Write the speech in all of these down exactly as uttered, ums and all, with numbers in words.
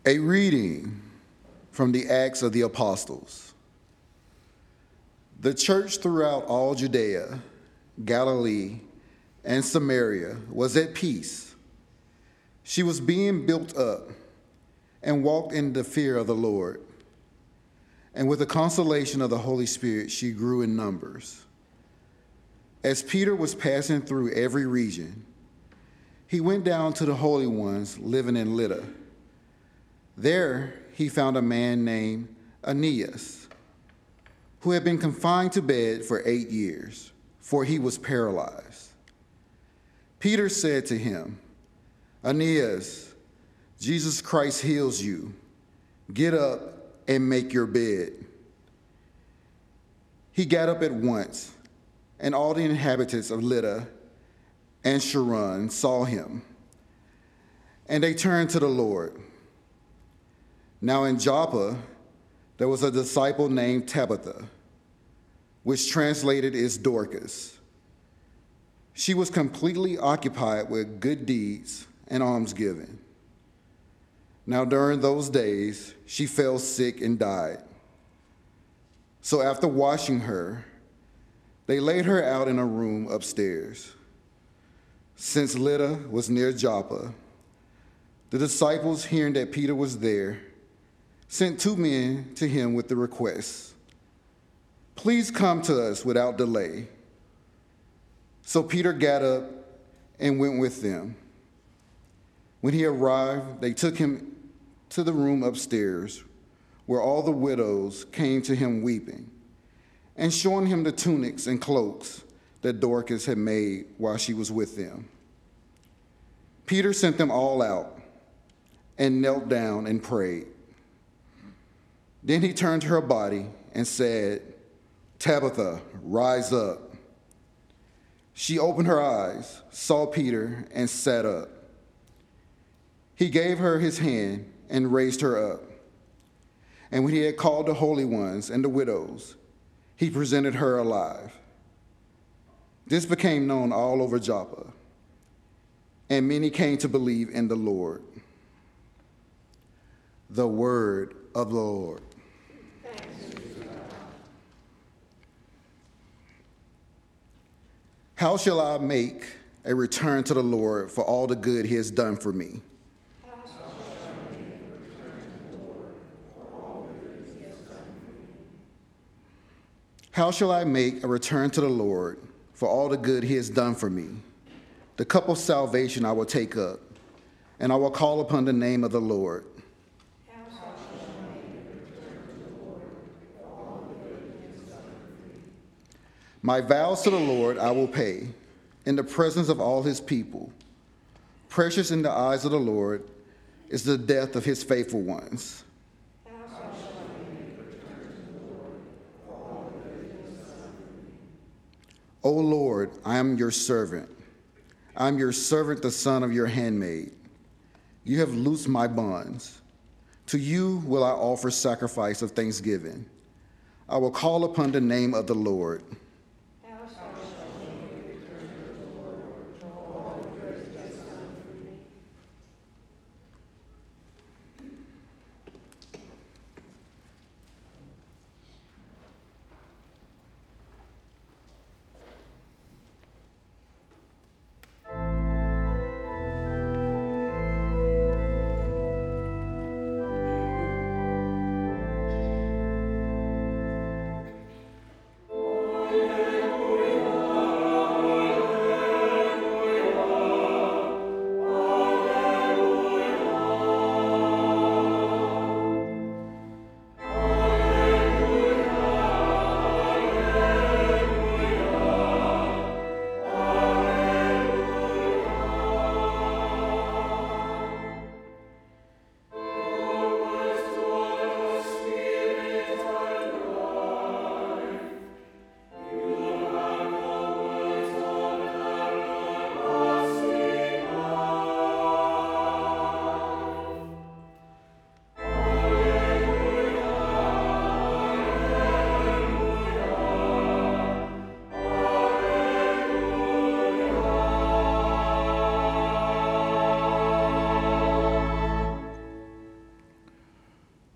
A reading from the Acts of the Apostles. The church throughout all Judea, Galilee, and Samaria was at peace. She was being built up and walked in the fear of the Lord. And with the consolation of the Holy Spirit, she grew in numbers. As Peter was passing through every region, he went down to the holy ones living in Lydda. There he found a man named Aeneas, who had been confined to bed for eight years, for he was paralyzed. Peter said to him, "Aeneas, Jesus Christ heals you. Get up and make your bed." He got up at once, and all the inhabitants of Lydda and Sharon saw him, and they turned to the Lord. Now in Joppa, there was a disciple named Tabitha, which translated is Dorcas. She was completely occupied with good deeds and almsgiving. Now during those days, she fell sick and died. So after washing her, they laid her out in a room upstairs. Since Lydda was near Joppa, the disciples, hearing that Peter was there, sent two men to him with the request, "Please come to us without delay." So Peter got up and went with them. When he arrived, they took him to the room upstairs, where all the widows came to him weeping, and showing him the tunics and cloaks that Dorcas had made while she was with them. Peter sent them all out and knelt down and prayed. Then he turned to her body and said, "Tabitha, rise up." She opened her eyes, saw Peter, and sat up. He gave her his hand and raised her up. And when he had called the holy ones and the widows, he presented her alive. This became known all over Joppa, and many came to believe in the Lord. The word of the Lord. How shall I make a return to the Lord for all the good he has done for me? How shall I make a return to the Lord for all the good he has done for me? The cup of salvation I will take up, and I will call upon the name of the Lord. My vows to the Lord I will pay in the presence of all his people. Precious in the eyes of the Lord is the death of his faithful ones. O Lord, I am your servant. I am your servant, the son of your handmaid. You have loosed my bonds. To you will I offer sacrifice of thanksgiving. I will call upon the name of the Lord. Lord,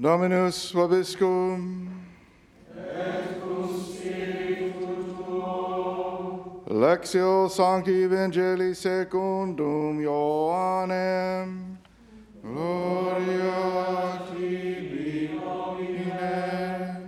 Dominus vobiscum. Et cum spiritu tuo. Lectio Sancti Evangelii secundum Ioannem. Gloria tibi, Domine.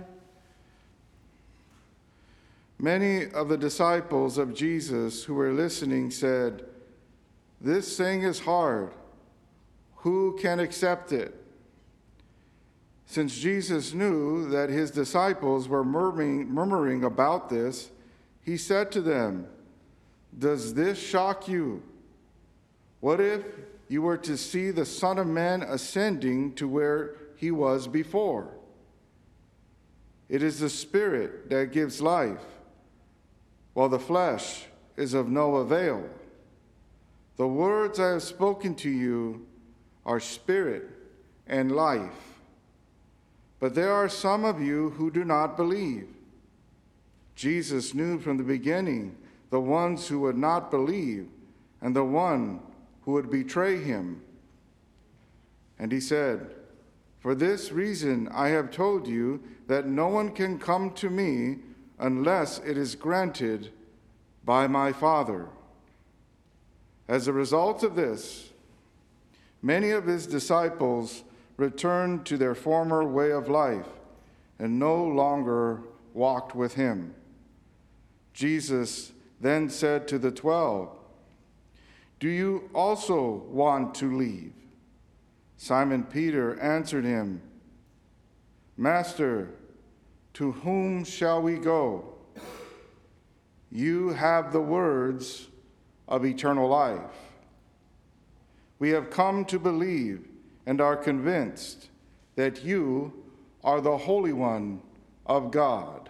Many of the disciples of Jesus who were listening said, "This thing is hard. Who can accept it?" Since Jesus knew that his disciples were murmuring, murmuring about this, he said to them, "Does this shock you? What if you were to see the Son of Man ascending to where he was before? It is the Spirit that gives life, while the flesh is of no avail. The words I have spoken to you are spirit and life. But there are some of you who do not believe." Jesus knew from the beginning the ones who would not believe and the one who would betray him. And he said, "For this reason I have told you that no one can come to me unless it is granted by my Father." As a result of this, many of his disciples returned to their former way of life and no longer walked with him. Jesus then said to the twelve, "Do you also want to leave?" Simon Peter answered him, "Master, to whom shall we go? You have the words of eternal life. We have come to believe and are convinced that you are the Holy One of God."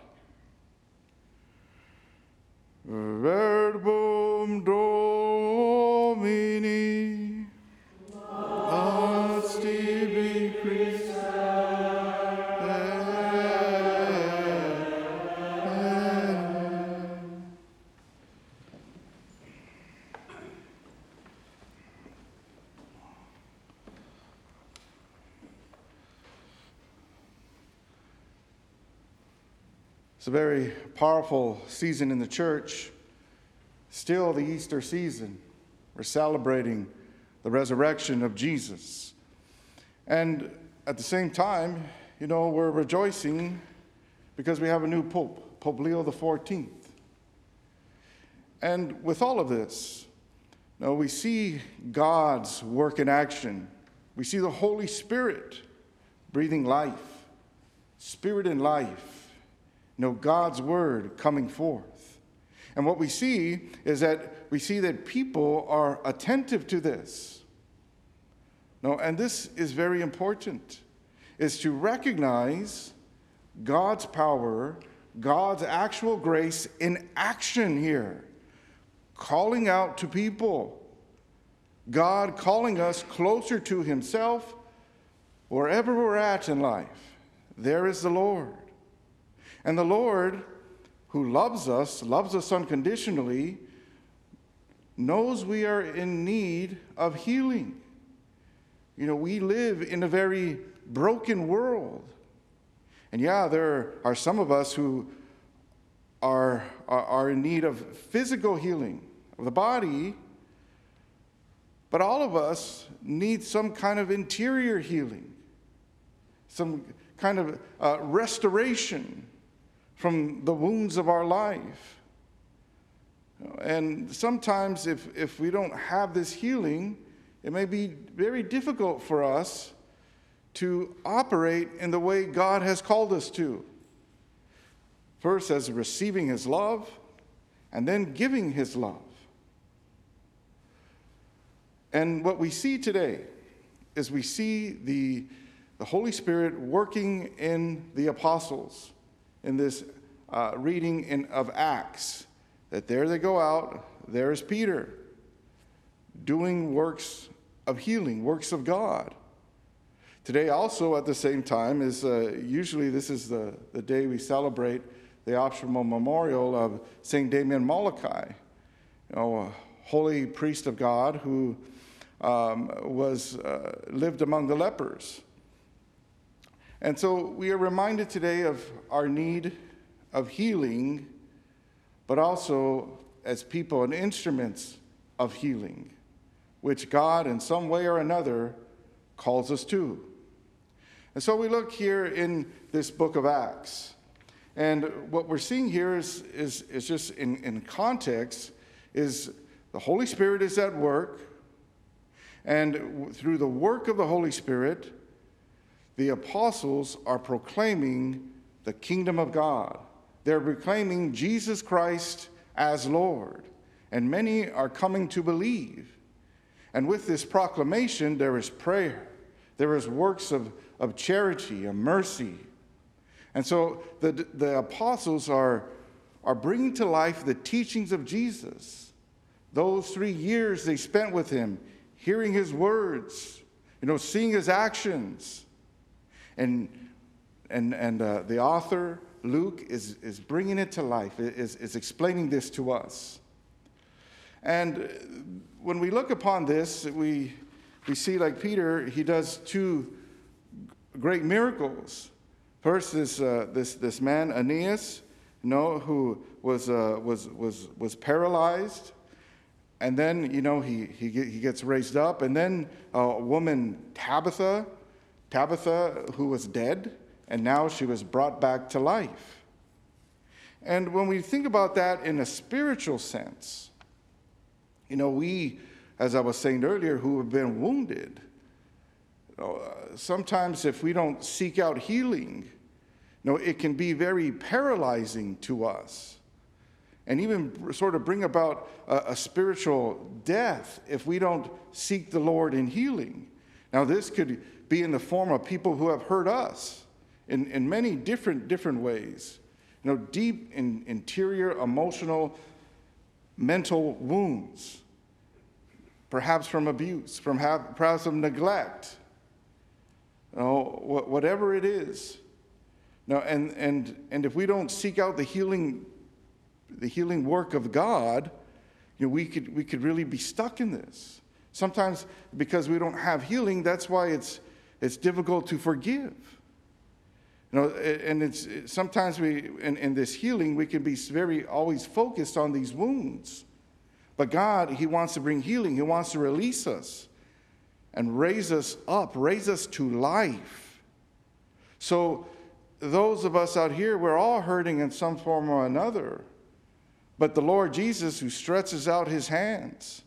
Verbum Domini. Us tibi Christe. It's a very powerful season in the church. Still the Easter season. We're celebrating the resurrection of Jesus. And at the same time, you know, we're rejoicing because we have a new Pope, Pope Leo the fourteenth. And with all of this, you know, we see God's work in action. We see the Holy Spirit breathing life, spirit and life. You know, God's word coming forth. And what we see is that we see that people are attentive to this. No, and this is very important, is to recognize God's power, God's actual grace in action here, calling out to people. God calling us closer to himself wherever we're at in life. There is the Lord. And the Lord, who loves us, loves us unconditionally, knows we are in need of healing. You know, we live in a very broken world. And yeah, there are some of us who are, are, are in need of physical healing of the body, but all of us need some kind of interior healing, some kind of uh, restoration from the wounds of our life. And sometimes if, if we don't have this healing, it may be very difficult for us to operate in the way God has called us to. First, as receiving his love, and then giving his love. And what we see today is we see the, the Holy Spirit working in the apostles in this uh, reading in, of Acts, that there they go out, there is Peter, doing works of healing, works of God. Today also at the same time is, uh, usually this is the, the day we celebrate the optional memorial of Saint Damian Molokai, you know, a holy priest of God who um, was uh, lived among the lepers. And so we are reminded today of our need of healing, but also as people and instruments of healing, which God in some way or another calls us to. And so we look here in this book of Acts. And what we're seeing here is, is, is just in, in context, is the Holy Spirit is at work. And through the work of the Holy Spirit, the apostles are proclaiming the kingdom of God. They're proclaiming Jesus Christ as Lord. And many are coming to believe. And with this proclamation, there is prayer. There is works of, of charity and mercy. And so the, the apostles are, are bringing to life the teachings of Jesus. Those three years they spent with him, hearing his words, you know, seeing his actions. And, and, and uh, the author, Luke, is, is bringing it to life, is, is explaining this to us. And when we look upon this, we, we see, like Peter, he does two great miracles. First, this, uh, this, this man, Aeneas, you know, who was, uh, was, was, was paralyzed. And then, you know, he, he, he gets raised up. And then a woman, Tabitha, Tabitha, who was dead, and now she was brought back to life. And when we think about that in a spiritual sense, you know, we, as I was saying earlier, who have been wounded, you know, uh, sometimes if we don't seek out healing, you know, it can be very paralyzing to us and even sort of bring about a, a spiritual death if we don't seek the Lord in healing. Now, this could be in the form of people who have hurt us in, in many different, different ways. You know, deep in, interior, emotional, mental wounds, perhaps from abuse, from have, perhaps from neglect, you know, wh- whatever it is. Now, and, and, and if we don't seek out the healing, the healing work of God, you know, we could, we could really be stuck in this. Sometimes because we don't have healing, that's why it's, it's difficult to forgive. You know, and it's sometimes we, in, in this healing, we can be very always focused on these wounds. But God, he wants to bring healing. He wants to release us and raise us up, raise us to life. So those of us out here, we're all hurting in some form or another. But the Lord Jesus, who stretches out his hands,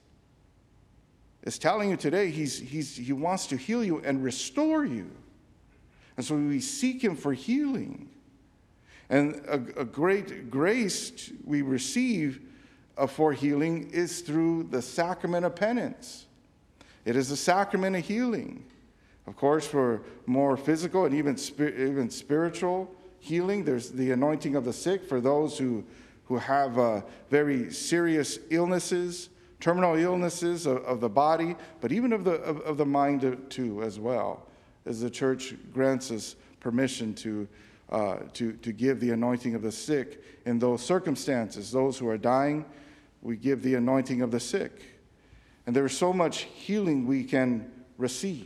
is telling you today he's, he's, he wants to heal you and restore you. And so we seek him for healing. And a, a great grace we receive for healing is through the sacrament of penance. It is a sacrament of healing. Of course, for more physical and even, even spiritual healing, there's the anointing of the sick for those who, who have uh, very serious illnesses, terminal illnesses of, of the body, but even of the, of, of the mind too as well, as the church grants us permission to, uh, to, to give the anointing of the sick in those circumstances. Those who are dying, we give the anointing of the sick. And there is so much healing we can receive.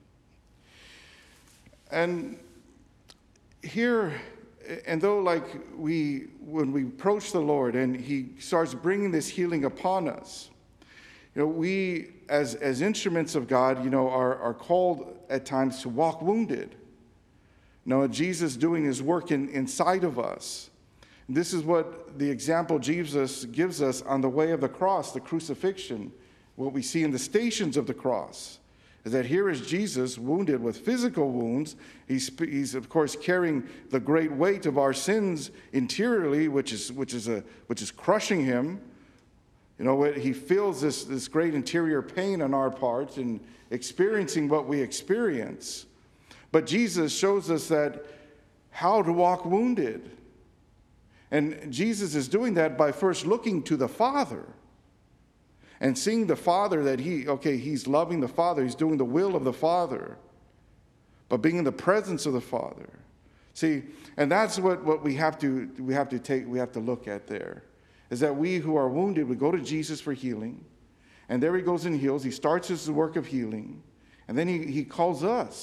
And here, and though like we, when we approach the Lord and he starts bringing this healing upon us, you know, we as, as instruments of God, you know, are, are called at times to walk wounded. You know, Jesus doing his work in, inside of us. And this is what the example Jesus gives us on the way of the cross, the crucifixion, what we see in the stations of the cross. Is that here is Jesus wounded with physical wounds. He's, he's of course carrying the great weight of our sins interiorly, which is which is a which is crushing him. You know, he feels this this great interior pain on our part and experiencing what we experience. But Jesus shows us that how to walk wounded, and Jesus is doing that by first looking to the Father. And seeing the Father that he, okay, he's loving the Father. He's doing the will of the Father. But being in the presence of the Father. See, and that's what, what we have to we have to take, we have to look at there. Is that we who are wounded, we go to Jesus for healing. And there he goes and heals. He starts his work of healing. And then he, he calls us.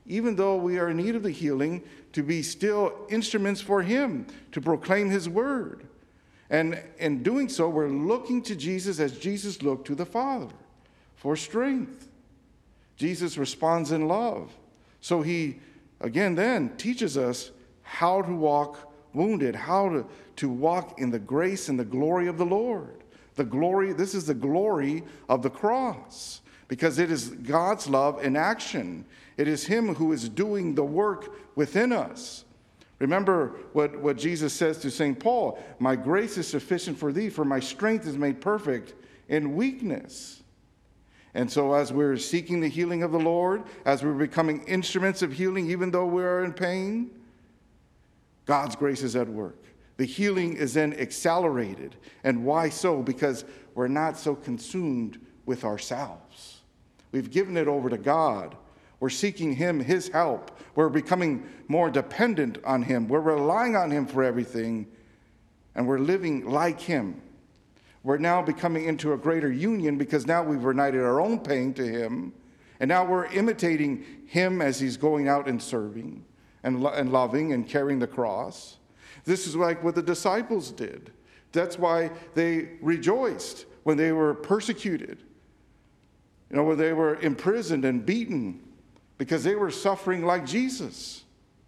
even though we are in need of the healing, to be still instruments for him, to proclaim his word. And in doing so, we're looking to Jesus as Jesus looked to the Father for strength. Jesus responds in love. So he, again, then teaches us how to walk wounded, how to, to walk in the grace and the glory of the Lord. The glory, this is the glory of the cross, because it is God's love in action. It is him who is doing the work within us. Remember what, what Jesus says to Saint Paul, my grace is sufficient for thee, for my strength is made perfect in weakness. And so as we're seeking the healing of the Lord, as we're becoming instruments of healing, even though we are in pain, God's grace is at work. The healing is then accelerated. And why so? Because we're not so consumed with ourselves. We've given it over to God. We're seeking him, his help. We're becoming more dependent on him. We're relying on him for everything. And we're living like him. We're now becoming into a greater union because now we've united our own pain to him. And now we're imitating him as he's going out and serving and, lo- and loving and carrying the cross. This is like what the disciples did. That's why they rejoiced when they were persecuted. You know, when they were imprisoned and beaten, because they were suffering like Jesus.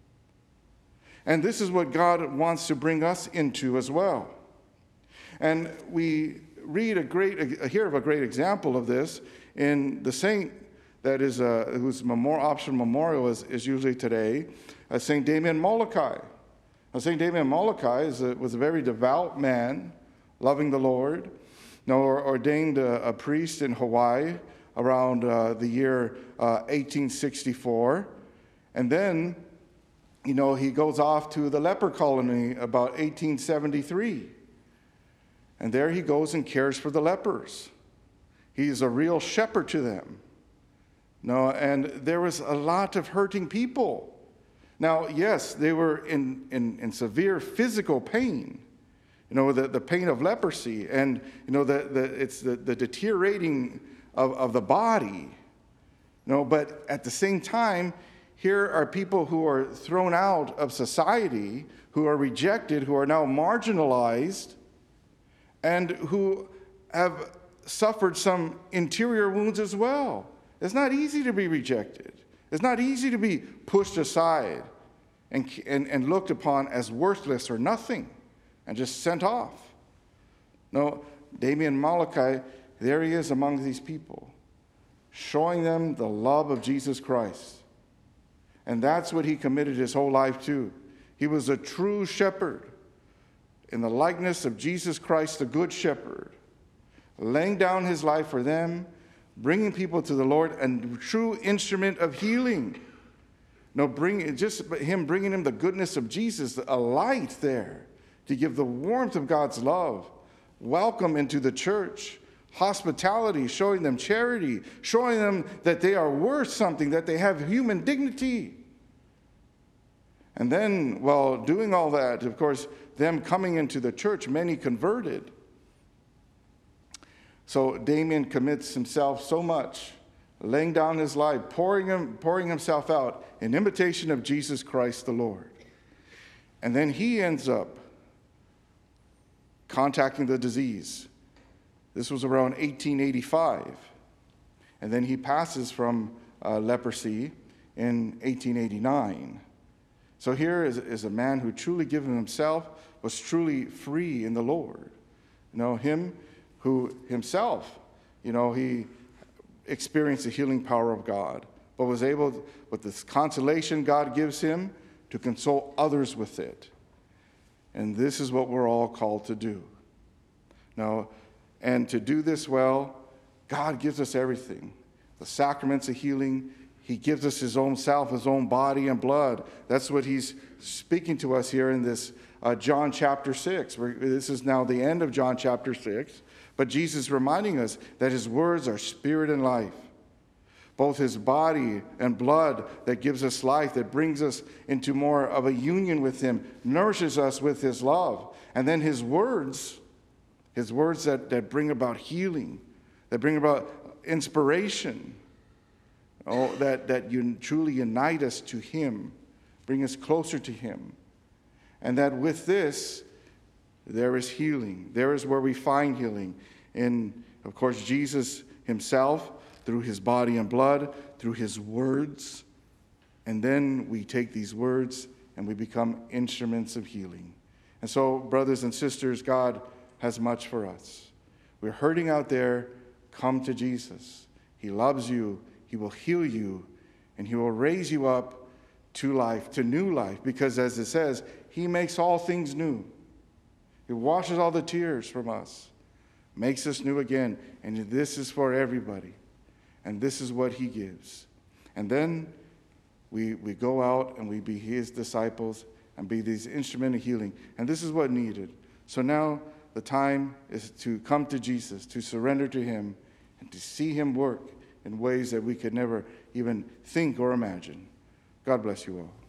And this is what God wants to bring us into as well. And we read a great, hear of a great example of this in the saint that is, uh, whose memorial, optional memorial is, is usually today, uh, Saint Damien Molokai. Now, Saint Damien Molokai is a, was a very devout man, loving the Lord. You know, ordained a, a priest in Hawaii around uh, the year uh, eighteen sixty-four. And then, you know, he goes off to the leper colony about eighteen seventy-three. And there he goes and cares for the lepers. He's a real shepherd to them. No, and there was a lot of hurting people. Now, yes, they were in, in, in severe physical pain. You know, the, the pain of leprosy, and, you know, the, the, it's the, the deteriorating of, of the body. You know, but at the same time, here are people who are thrown out of society, who are rejected, who are now marginalized, and who have suffered some interior wounds as well. It's not easy to be rejected. It's not easy to be pushed aside and, and, and looked upon as worthless or nothing and just sent off. No, Damien Molokai, there he is among these people, showing them the love of Jesus Christ. And that's what he committed his whole life to. He was a true shepherd in the likeness of Jesus Christ, the good shepherd, laying down his life for them, bringing people to the Lord, and a true instrument of healing. No, bring just him bringing him the goodness of Jesus, a light there to give the warmth of God's love, welcome into the church, hospitality, showing them charity, showing them that they are worth something, that they have human dignity. And then, while doing all that, of course, them coming into the church, many converted. So Damien commits himself so much, laying down his life, pouring, him, pouring himself out in imitation of Jesus Christ the Lord. And then he ends up contacting the disease. This was around eighteen eighty-five. And then he passes from uh, leprosy in eighteen eighty-nine. So here is, is a man who truly given himself, was truly free in the Lord. You know, him who himself, you know, he experienced the healing power of God, but was able, with this consolation God gives him, to console others with it. And this is what we're all called to do. Now, and to do this well, God gives us everything. The sacraments of healing, he gives us his own self, his own body and blood. That's what he's speaking to us here in this uh, John chapter six. We're, this is now the end of John chapter six. But Jesus is reminding us that his words are spirit and life. Both his body and blood that gives us life, that brings us into more of a union with him, nourishes us with his love. And then his words, his words that, that bring about healing, that bring about inspiration. Oh, that, that you truly unite us to him, bring us closer to him. And that with this, there is healing. There is where we find healing. In, of course, Jesus himself, through his body and blood, through his words. And then we take these words and we become instruments of healing. And so, brothers and sisters, God has much for us. We're hurting out there. Come to Jesus. He loves you. He will heal you. And he will raise you up to life, to new life. Because as it says, he makes all things new. He washes all the tears from us, makes us new again. And this is for everybody. And this is what he gives. And then we, we go out and we be his disciples and be these instruments of healing. And this is what needed. So now the time is to come to Jesus, to surrender to him, and to see him work in ways that we could never even think or imagine. God bless you all.